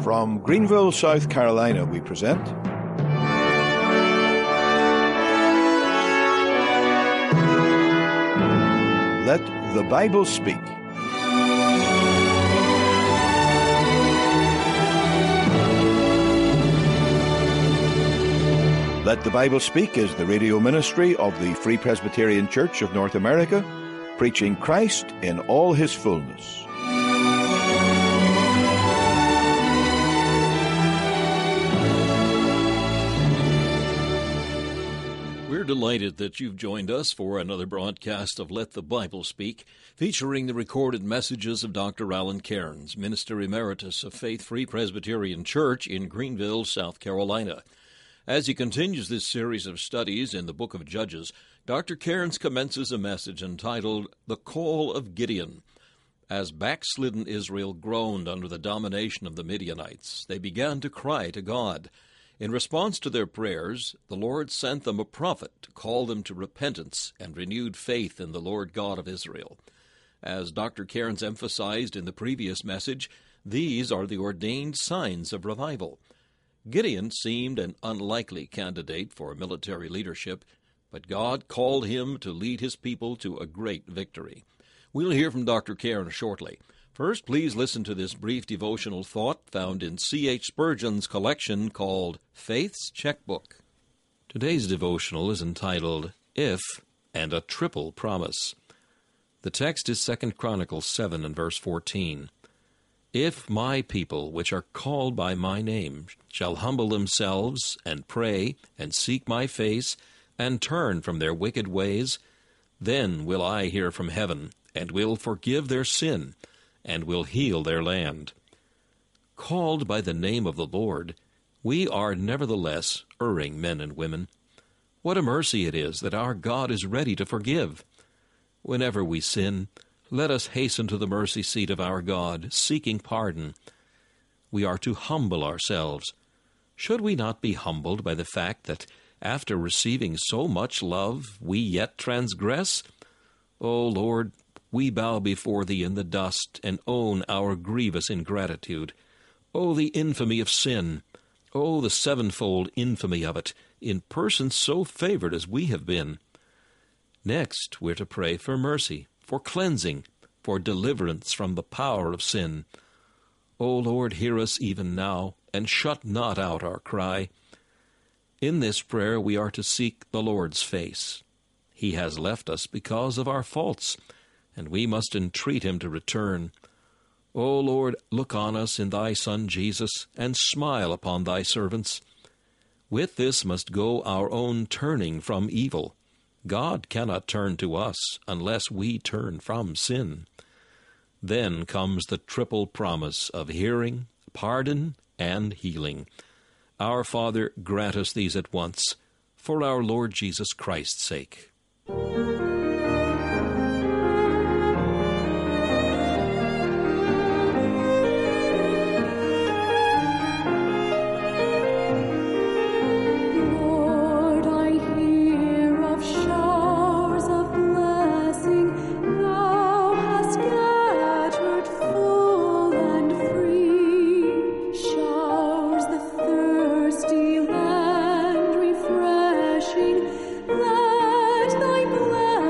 From Greenville, South Carolina, we present Let the Bible Speak. Let the Bible Speak is the radio ministry of the Free Presbyterian Church of North America, preaching Christ in all his fullness. We're delighted that you've joined us for another broadcast of Let the Bible Speak, featuring the recorded messages of Dr. Alan Cairns, Minister Emeritus of Faith Free Presbyterian Church in Greenville, South Carolina. As he continues this series of studies in the book of Judges, Dr. Cairns commences a message entitled The Call of Gideon. As backslidden Israel groaned under the domination of the Midianites, they began to cry to God. In response to their prayers, the Lord sent them a prophet to call them to repentance and renewed faith in the Lord God of Israel. As Dr. Cairns emphasized in the previous message, these are the ordained signs of revival. Gideon seemed an unlikely candidate for military leadership, but God called him to lead his people to a great victory. We'll hear from Dr. Cairns shortly. First, please listen to this brief devotional thought found in C.H. Spurgeon's collection called Faith's Checkbook. Today's devotional is entitled, If and a Triple Promise. The text is 2 Chronicles 7 and verse 14. If my people, which are called by my name, shall humble themselves, and pray, and seek my face, and turn from their wicked ways, then will I hear from heaven, and will forgive their sin, and will heal their land. Called by the name of the Lord, we are nevertheless erring men and women. What a mercy it is that our God is ready to forgive. Whenever we sin, let us hasten to the mercy seat of our God, seeking pardon. We are to humble ourselves. Should we not be humbled by the fact that after receiving so much love, we yet transgress? O Lord, we bow before Thee in the dust and own our grievous ingratitude. O the infamy of sin! O the sevenfold infamy of it, in persons so favored as we have been! Next, we're to pray for mercy, for cleansing, for deliverance from the power of sin. O Lord, hear us even now, and shut not out our cry. In this prayer we are to seek the Lord's face. He has left us because of our faults, and we must entreat him to return. O Lord, look on us in thy Son Jesus, and smile upon thy servants. With this must go our own turning from evil. God cannot turn to us unless we turn from sin. Then comes the triple promise of hearing, pardon, and healing. Our Father, grant us these at once, for our Lord Jesus Christ's sake. Let thy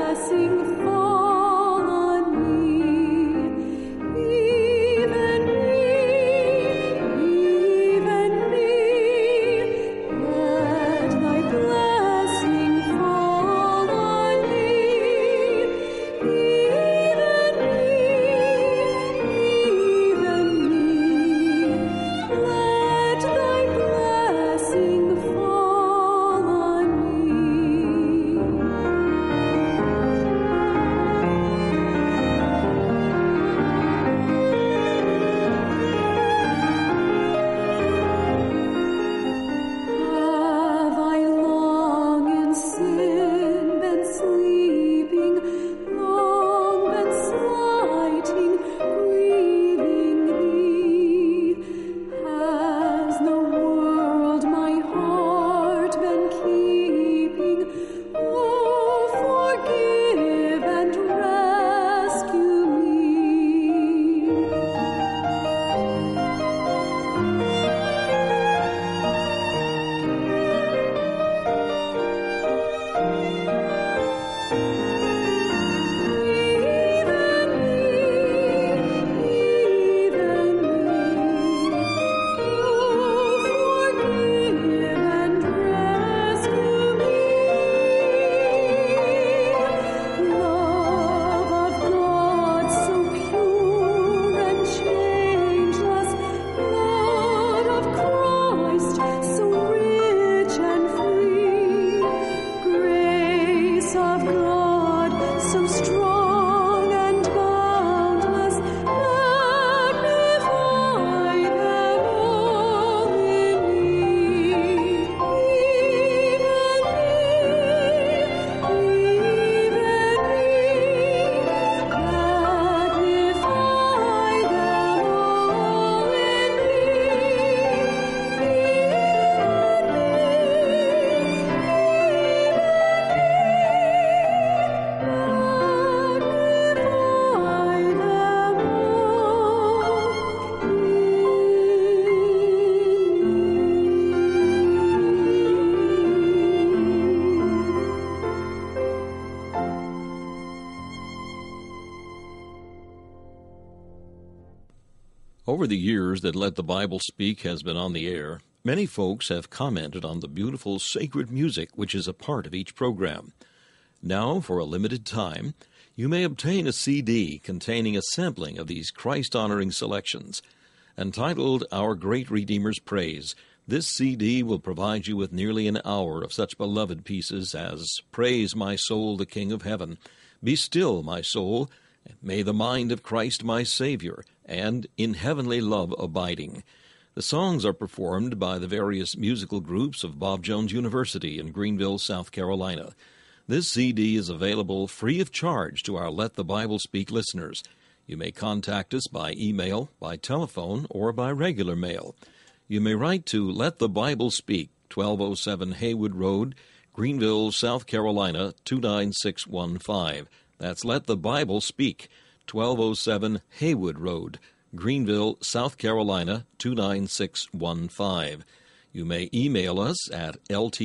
Over the years that Let the Bible Speak has been on the air, many folks have commented on the beautiful sacred music which is a part of each program. Now, for a limited time, you may obtain a CD containing a sampling of these Christ-honoring selections. Entitled Our Great Redeemer's Praise, this CD will provide you with nearly an hour of such beloved pieces as Praise My Soul, the King of Heaven, Be Still, My Soul, May the Mind of Christ My Savior, and In Heavenly Love Abiding. The songs are performed by the various musical groups of Bob Jones University in Greenville, South Carolina. This CD is available free of charge to our Let the Bible Speak listeners. You may contact us by email, by telephone, or by regular mail. You may write to Let the Bible Speak, 1207 Haywood Road, Greenville, South Carolina, 29615. That's Let the Bible Speak, 1207 Haywood Road, Greenville, South Carolina, 29615. You may email us at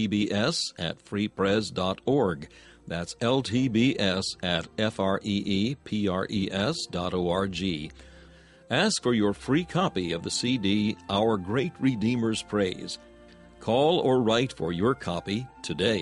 ltbs@freepres.org. That's ltbs@freepres.org. Ask for your free copy of the CD, Our Great Redeemer's Praise. Call or write for your copy today.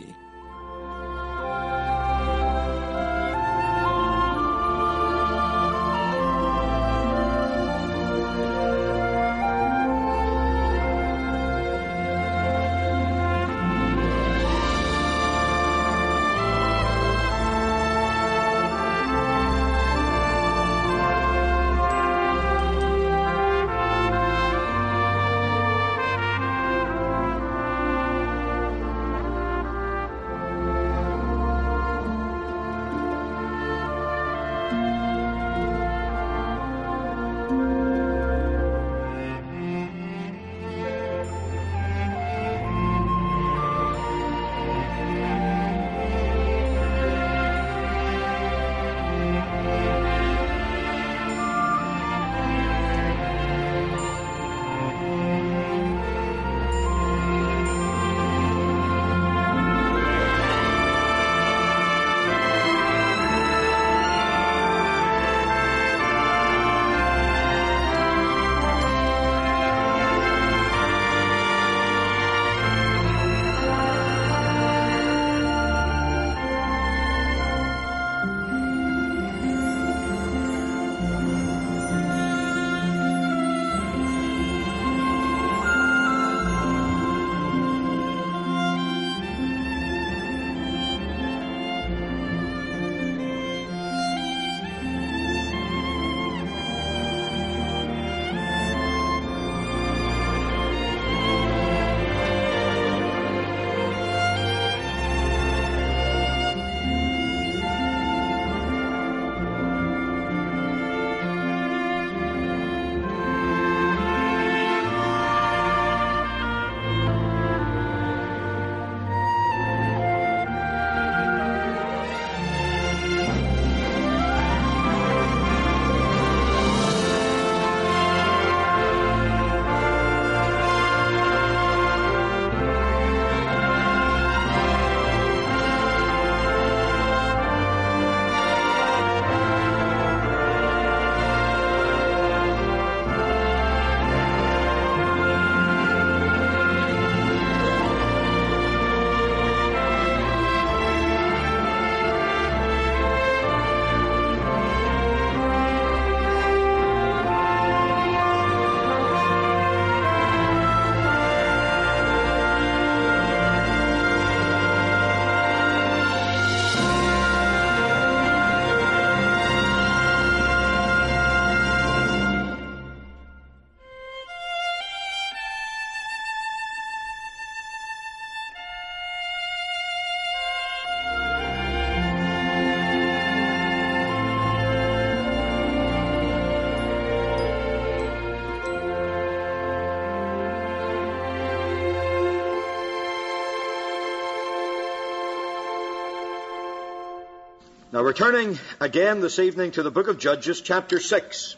Now we're turning again this evening to the book of Judges, chapter 6.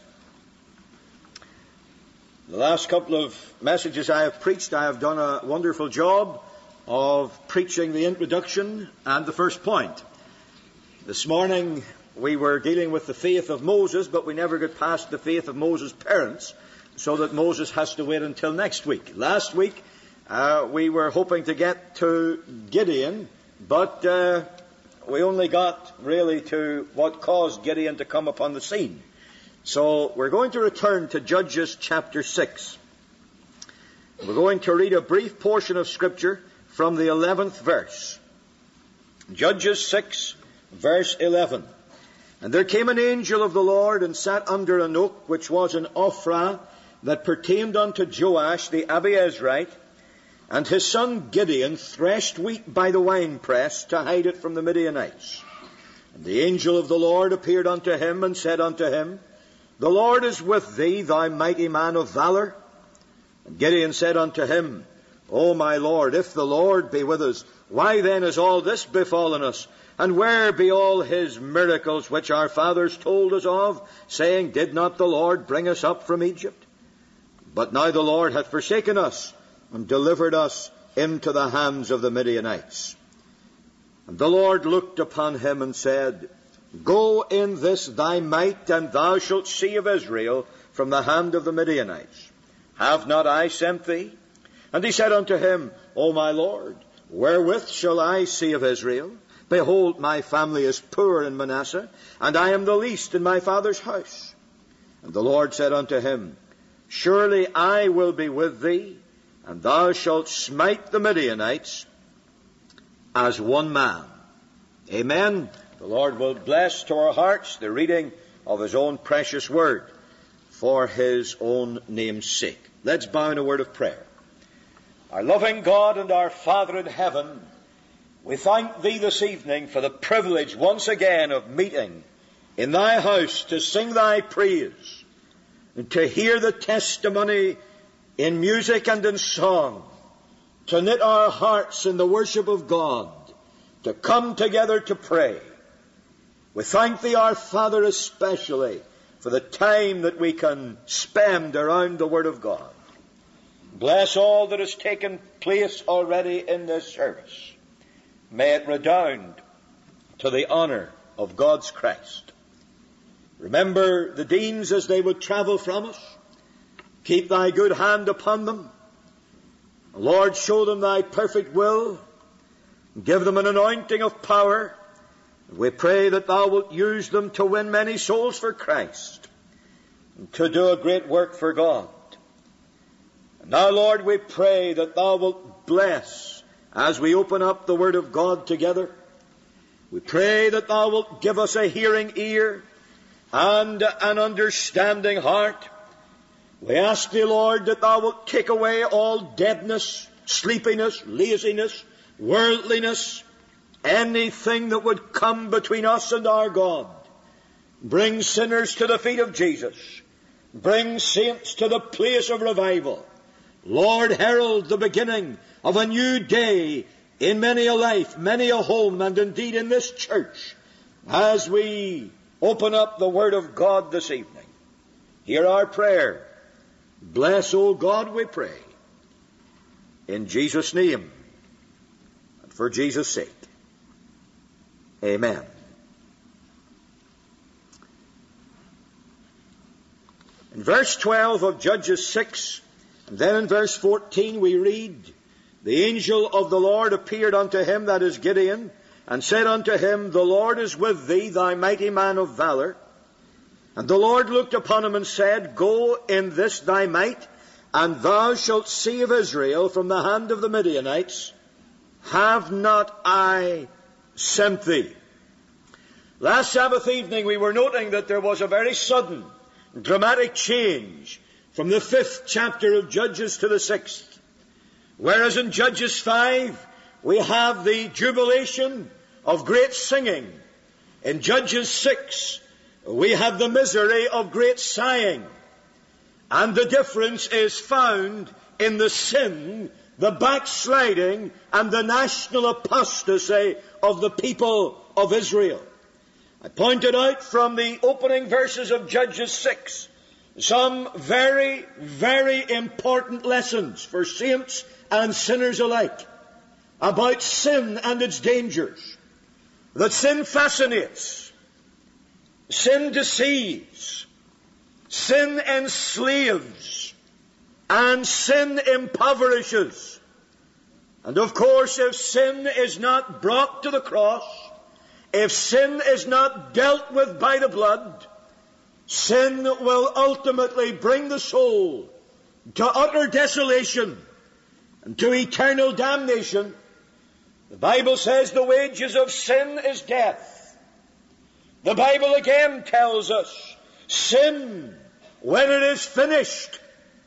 The last couple of messages I have preached, I have done a wonderful job of preaching the introduction and the first point. This morning we were dealing with the faith of Moses, but we never got past the faith of Moses' parents. so that Moses has to wait until next week. Last week, we were hoping to get to Gideon, but we only got really to what caused Gideon to come upon the scene. So we're going to return to Judges chapter 6. We're going to read a brief portion of Scripture from the 11th verse. Judges 6, verse 11. And there came an angel of the Lord and sat under an oak which was in Ophrah that pertained unto Joash the Abiezrite, and his son Gideon threshed wheat by the winepress to hide it from the Midianites. And the angel of the Lord appeared unto him and said unto him, The Lord is with thee, thou mighty man of valor. And Gideon said unto him, O my Lord, if the Lord be with us, why then is all this befallen us? And where be all his miracles which our fathers told us of, saying, Did not the Lord bring us up from Egypt? But now the Lord hath forsaken us, and delivered us into the hands of the Midianites. And the Lord looked upon him and said, Go in this thy might, and thou shalt see of Israel from the hand of the Midianites. Have not I sent thee? And he said unto him, O my Lord, wherewith shall I see of Israel? Behold, my family is poor in Manasseh, and I am the least in my father's house. And the Lord said unto him, Surely I will be with thee, and thou shalt smite the Midianites as one man. Amen. The Lord will bless to our hearts the reading of his own precious word for his own name's sake. Let's bow in a word of prayer. Our loving God and our Father in heaven, we thank thee this evening for the privilege once again of meeting in thy house to sing thy praise and to hear the testimony in music and in song, to knit our hearts in the worship of God, to come together to pray. We thank thee, our Father, especially for the time that we can spend around the Word of God. Bless all that has taken place already in this service. May it redound to the honor of God's Christ. Remember the deans as they would travel from us. Keep thy good hand upon them. Lord, show them thy perfect will. Give them an anointing of power. We pray that thou wilt use them to win many souls for Christ and to do a great work for God. And now, Lord, we pray that thou wilt bless as we open up the Word of God together. We pray that thou wilt give us a hearing ear and an understanding heart. We ask thee, Lord, that thou wilt take away all deadness, sleepiness, laziness, worldliness, anything that would come between us and our God. Bring sinners to the feet of Jesus. Bring saints to the place of revival. Lord, herald the beginning of a new day in many a life, many a home, and indeed in this church as we open up the Word of God this evening. Hear our prayer. Bless, O God, we pray. In Jesus' name and for Jesus' sake. Amen. In verse 12 of Judges 6, and then in verse 14 we read, The angel of the Lord appeared unto him, that is Gideon, and said unto him, The Lord is with thee, thou mighty man of valor. And the Lord looked upon him and said, Go in this thy might, and thou shalt see of Israel from the hand of the Midianites. Have not I sent thee? Last Sabbath evening we were noting that there was a very sudden, dramatic change from the 5th chapter of Judges to the 6th. Whereas in Judges 5 we have the jubilation of great singing. In Judges 6 we have the misery of great sighing. And the difference is found in the sin, the backsliding, and the national apostasy of the people of Israel. I pointed out from the opening verses of Judges 6 some very, very important lessons for saints and sinners alike about sin and its dangers. That sin fascinates, sin deceives, Sin enslaves and sin impoverishes. And of course, if sin is not brought to the cross, if sin is not dealt with by the blood, sin will ultimately bring the soul to utter desolation and to eternal damnation. The Bible says the wages of sin is death. The Bible again tells us, sin, when it is finished.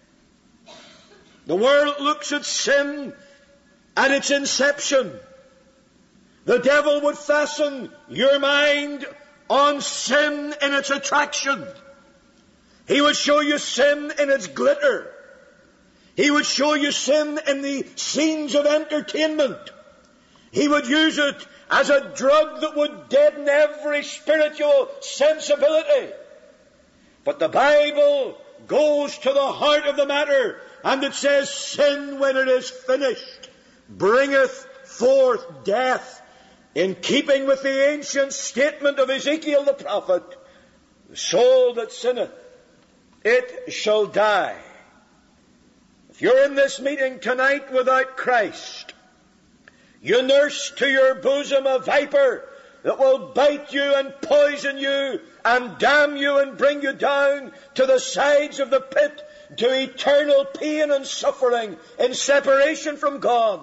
The world looks at sin at its inception. The devil would fasten your mind on sin in its attraction. He would show you sin in its glitter. He would show you sin in the scenes of entertainment. He would use it as a drug that would deaden every spiritual sensibility. But the Bible goes to the heart of the matter, and it says, sin, when it is finished, bringeth forth death. In keeping with the ancient statement of Ezekiel the prophet, the soul that sinneth, it shall die. If you're in this meeting tonight without Christ, you nurse to your bosom a viper that will bite you and poison you and damn you and bring you down to the sides of the pit to eternal pain and suffering in separation from God.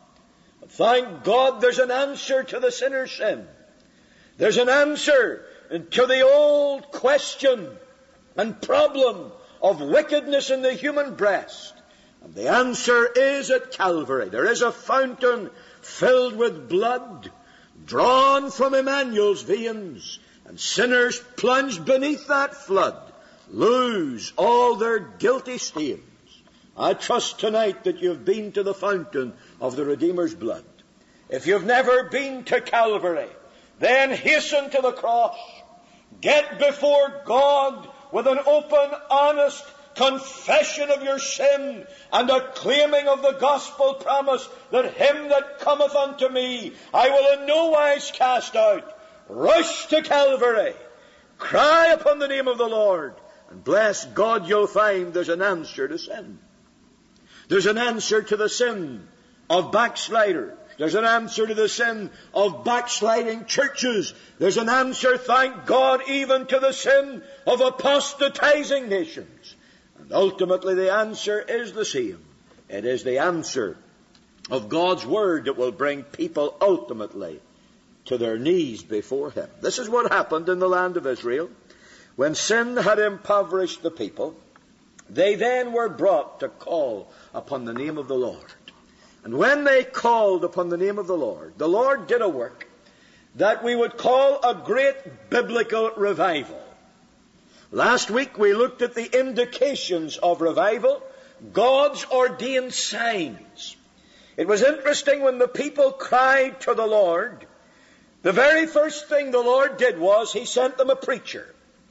Thank God there's an answer to the sinner's sin. There's an answer to the old question and problem of wickedness in the human breast. And the answer is at Calvary. There is a fountain filled with blood, drawn from Emmanuel's veins, and sinners plunged beneath that flood lose all their guilty stains. I trust tonight that you've been to the fountain of the Redeemer's blood. If you've never been to Calvary, then hasten to the cross. Get before God with an open, honest confession of your sin and a claiming of the gospel promise that him that cometh unto me I will in no wise cast out. Rush to Calvary. Cry upon the name of the Lord. And bless God, you'll find there's an answer to sin. There's an answer to the sin of backsliders. There's an answer to the sin of backsliding churches. There's an answer, thank God, even to the sin of apostatizing nations. And ultimately the answer is the same. It is the answer of God's Word that will bring people ultimately to their knees before Him. This is what happened in the land of Israel. When sin had impoverished the people, they then were brought to call upon the name of the Lord. And when they called upon the name of the Lord did a work that we would call a great biblical revival. Last week we looked at the indications of revival, God's ordained signs. It was interesting when the people cried to the Lord, the very first thing the Lord did was He sent them a preacher.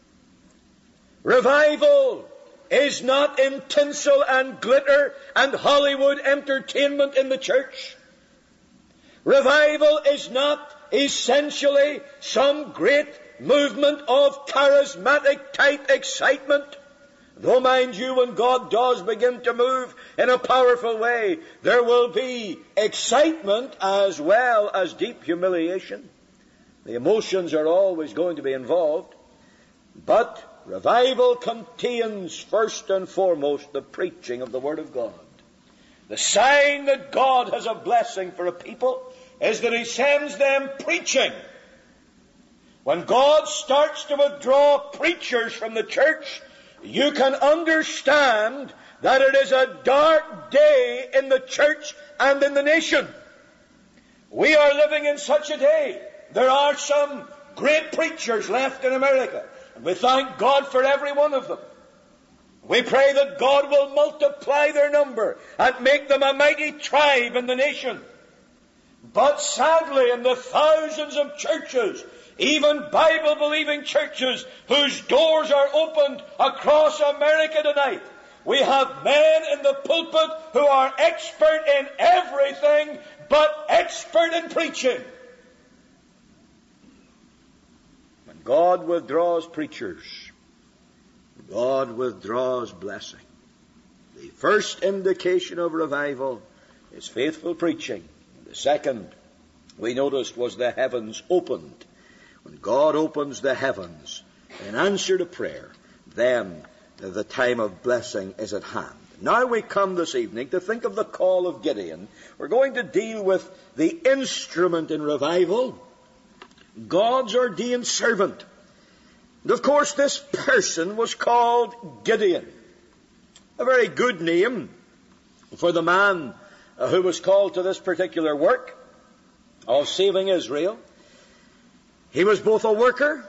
Revival is not in tinsel and glitter and Hollywood entertainment in the church. Revival is not essentially some great movement of charismatic type excitement. Though, mind you, when God does begin to move in a powerful way, there will be excitement as well as deep humiliation. The emotions are always going to be involved. But revival contains first and foremost the preaching of the Word of God. The sign that God has a blessing for a people is that He sends them preaching. When God starts to withdraw preachers from the church, you can understand that it is a dark day in the church and in the nation. We are living in such a day. There are some great preachers left in America. And we thank God for every one of them. We pray that God will multiply their number and make them a mighty tribe in the nation. But sadly, in the thousands of churches, even Bible-believing churches whose doors are opened across America tonight, we have men in the pulpit who are expert in everything but expert in preaching. When God withdraws preachers, God withdraws blessing. The first indication of revival is faithful preaching. The second, we noticed, was the heavens opened. When God opens the heavens in answer to prayer, then the time of blessing is at hand. Now we come this evening to think of the call of Gideon. We're going to deal with the instrument in revival, God's ordained servant. And of course this person was called Gideon. A very good name for the man who was called to this particular work of saving Israel. He was both a worker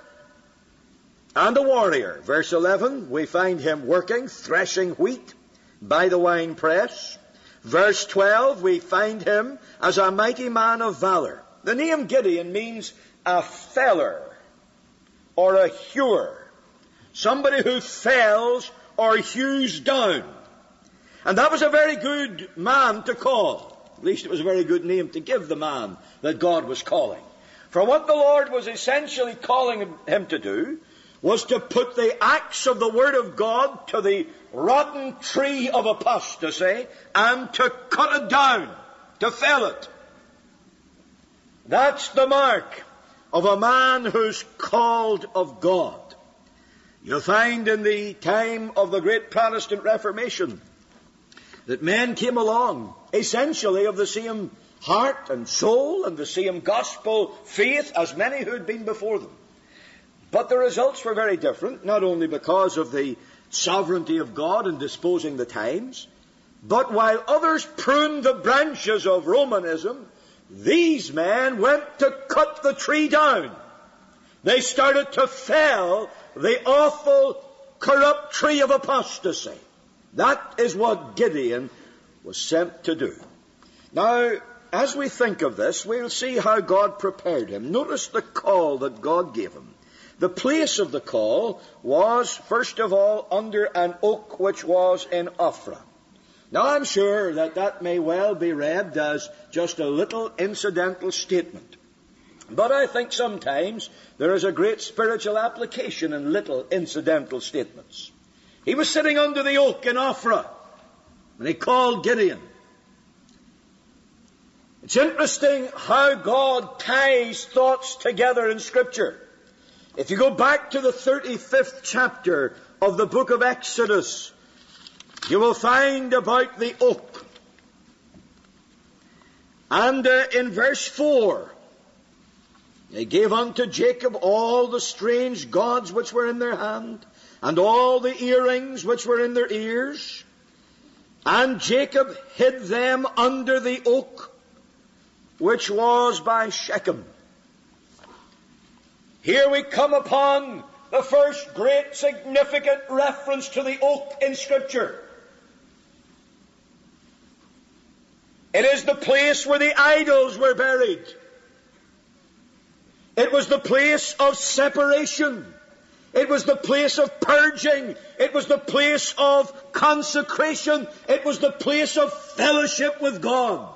and a warrior. Verse 11, we find him working, threshing wheat by the winepress. Verse 12, we find him as a mighty man of valor. The name Gideon means a feller or a hewer, somebody who fells or hews down. And that was a very good man to call. At least it was a very good name to give the man that God was calling. For what the Lord was essentially calling him to do was to put the axe of the Word of God to the rotten tree of apostasy and to cut it down, to fell it. That's the mark of a man who's called of God. You'll find in the time of the great Protestant Reformation that men came along essentially of the same heart and soul and the same gospel faith as many who had been before them. But the results were very different, not only because of the sovereignty of God in disposing the times, but while others pruned the branches of Romanism, these men went to cut the tree down. They started to fell the awful, corrupt tree of apostasy. That is what Gideon was sent to do. Now, as we think of this, we'll see how God prepared him. Notice the call that God gave him. The place of the call was, first of all, under an oak which was in Ophrah. Now, I'm sure that may well be read as just a little incidental statement. But I think sometimes there is a great spiritual application in little incidental statements. He was sitting under the oak in Ophrah, and he called Gideon. It's interesting how God ties thoughts together in Scripture. If you go back to the 35th chapter of the book of Exodus, you will find about the oak. And in verse 4, they gave unto Jacob all the strange gods which were in their hand, and all the earrings which were in their ears. And Jacob hid them under the oak which was by Shechem. Here we come upon the first great significant reference to the oak in Scripture. It is the place where the idols were buried. It was the place of separation. It was the place of purging. It was the place of consecration. It was the place of fellowship with God.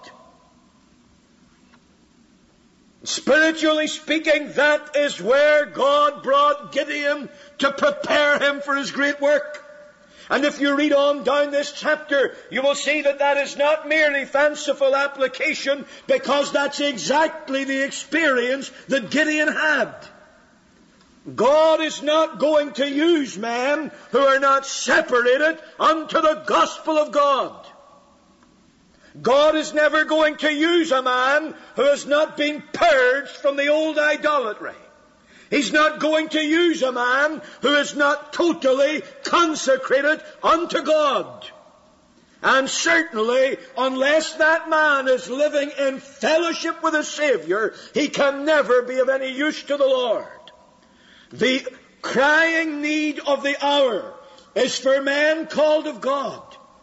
Spiritually speaking, that is where God brought Gideon to prepare him for his great work. And if you read on down this chapter, you will see that is not merely fanciful application, because that's exactly the experience that Gideon had. God is not going to use men who are not separated unto the gospel of God. God is never going to use a man who has not been purged from the old idolatry. He's not going to use a man who is not totally consecrated unto God. And certainly, unless that man is living in fellowship with his Savior, he can never be of any use to the Lord. The crying need of the hour is for men called of God.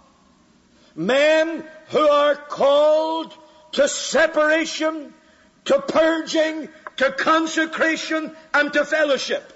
Men who are called to separation, to purging, to consecration, and to fellowship.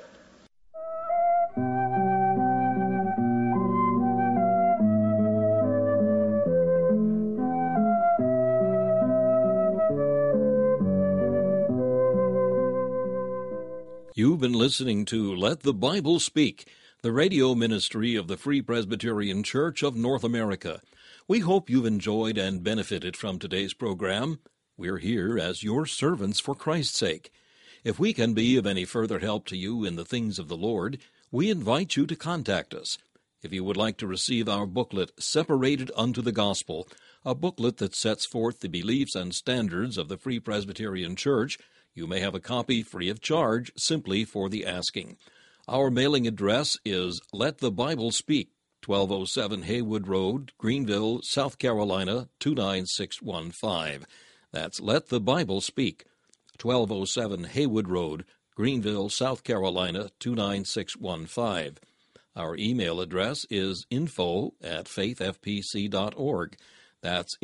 You've been listening to Let the Bible Speak. the radio ministry of the Free Presbyterian Church of North America. We hope you've enjoyed and benefited from today's program. We're here as your servants for Christ's sake. If we can be of any further help to you in the things of the Lord, we invite you to contact us. If you would like to receive our booklet, Separated Unto the Gospel, a booklet that sets forth the beliefs and standards of the Free Presbyterian Church, you may have a copy free of charge simply for the asking. Our mailing address is Let the Bible Speak, 1207 Haywood Road, Greenville, South Carolina, 29615. That's Let the Bible Speak, 1207 Haywood Road, Greenville, South Carolina, 29615. Our email address is info@faithfpc.org. That's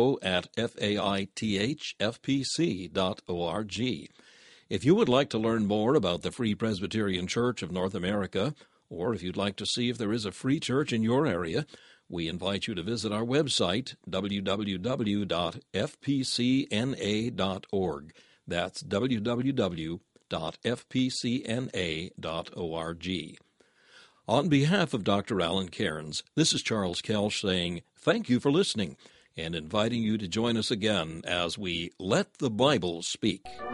info@faithfpc.org. If you would like to learn more about the Free Presbyterian Church of North America, or if you'd like to see if there is a free church in your area, we invite you to visit our website, www.fpcna.org. That's www.fpcna.org. On behalf of Dr. Alan Cairns, this is Charles Kelch saying thank you for listening and inviting you to join us again as we Let the Bible Speak.